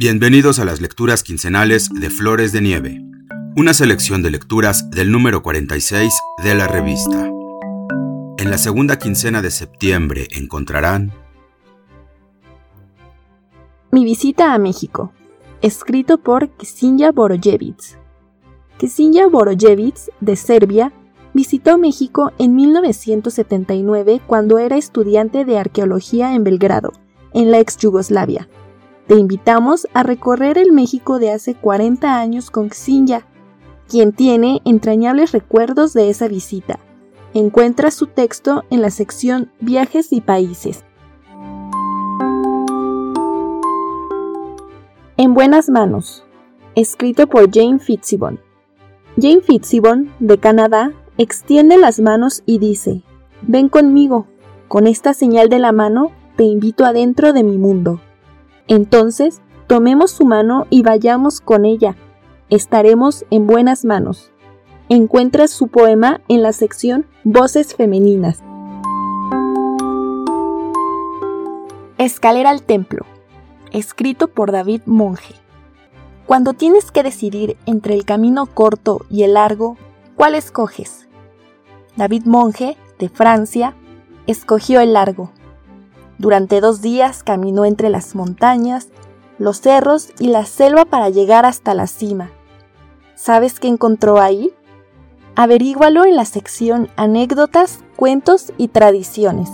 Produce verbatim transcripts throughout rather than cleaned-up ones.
Bienvenidos a las lecturas quincenales de Flores de Nieve, una selección de lecturas del número cuarenta y seis de la revista. En la segunda quincena de septiembre encontrarán Mi visita a México, escrito por Ksenia Borojevic. Ksenia Borojevic, de Serbia, visitó México en mil novecientos setenta y nueve cuando era estudiante de arqueología en Belgrado, en la ex Yugoslavia. Te invitamos a recorrer el México de hace cuarenta años con Ksenia, quien tiene entrañables recuerdos de esa visita. Encuentra su texto en la sección Viajes y Países. En buenas manos, escrito por Jane Fitzgibbon. Jane Fitzgibbon, de Canadá, extiende las manos y dice: «Ven conmigo, con esta señal de la mano te invito adentro de mi mundo». Entonces, tomemos su mano y vayamos con ella. Estaremos en buenas manos. Encuentras su poema en la sección Voces Femeninas. Escalera al templo, escrito por David Monge. Cuando tienes que decidir entre el camino corto y el largo, ¿cuál escoges? David Monge, de Francia, escogió el largo. Durante dos días caminó entre las montañas, los cerros y la selva para llegar hasta la cima. ¿Sabes qué encontró ahí? Averígualo en la sección Anécdotas, Cuentos y Tradiciones.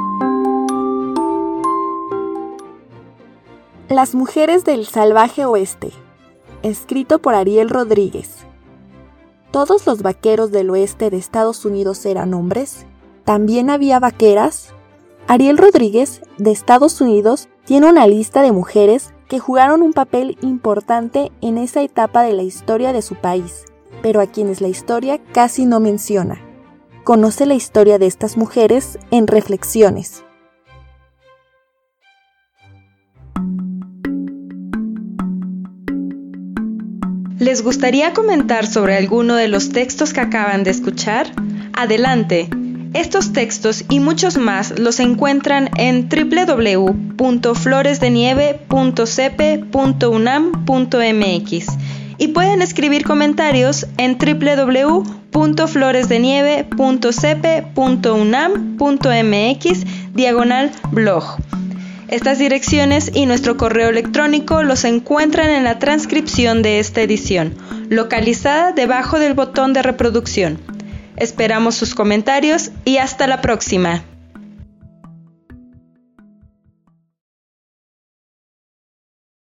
Las mujeres del salvaje oeste, escrito por Ariel Rodríguez. ¿Todos los vaqueros del oeste de Estados Unidos eran hombres? ¿También había vaqueras? Ariel Rodríguez, de Estados Unidos, tiene una lista de mujeres que jugaron un papel importante en esa etapa de la historia de su país, pero a quienes la historia casi no menciona. Conoce la historia de estas mujeres en Reflexiones. ¿Les gustaría comentar sobre alguno de los textos que acaban de escuchar? ¡Adelante! Estos textos y muchos más los encuentran en doble u doble u doble u punto flores de nieve punto c p punto u n a m punto m x y pueden escribir comentarios en doble u doble u doble u punto flores de nieve punto c p punto u n a m punto m x diagonal blog. Estas direcciones y nuestro correo electrónico los encuentran en la transcripción de esta edición, localizada debajo del botón de reproducción. Esperamos sus comentarios y hasta la próxima.